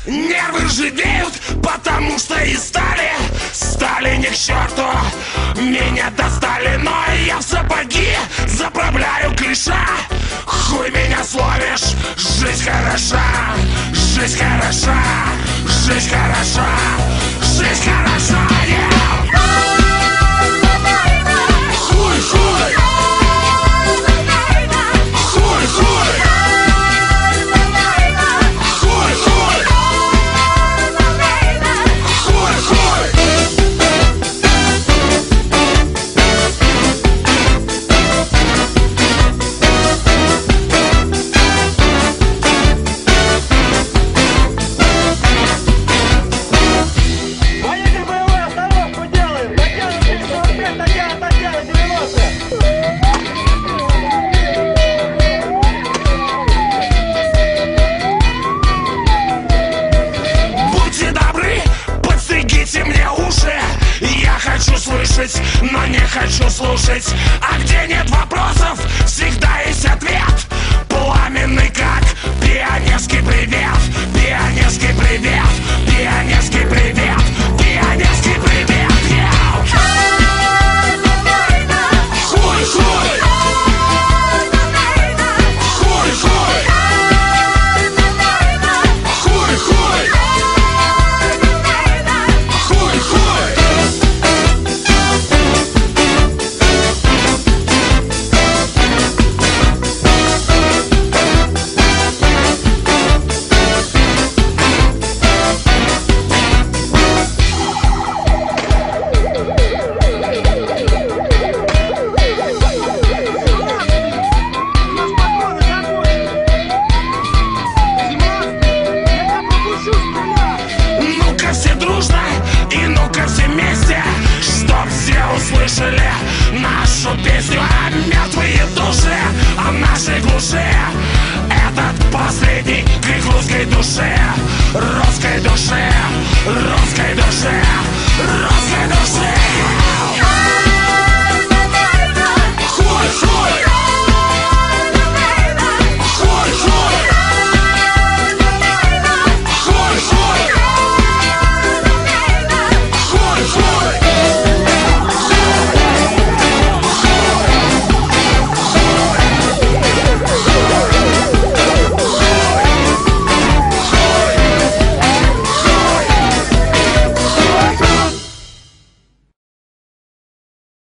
Нервы ржавеют, потому что и стали не к черту. Меня достали, но я в сапоги заправляю клиша. Хуй меня словишь, жизнь хороша, жизнь хороша, жизнь хороша, жизнь хороша, yeah. Хуй, хуй, хуй, хуй. Хочу слышать, но не хочу слушать. А где нет вопросов, всегда есть ответ. Пламенный как пионерский привет, пионерский привет, пионерский привет, пионерский привет, yeah. Хуй, хуй, хуй, хуй, хуй, хуй, хуй, хуй. Услышали нашу песню о мертвые души, о нашей глуши. Этот последний крик русской души, русской души, русской души, русской души.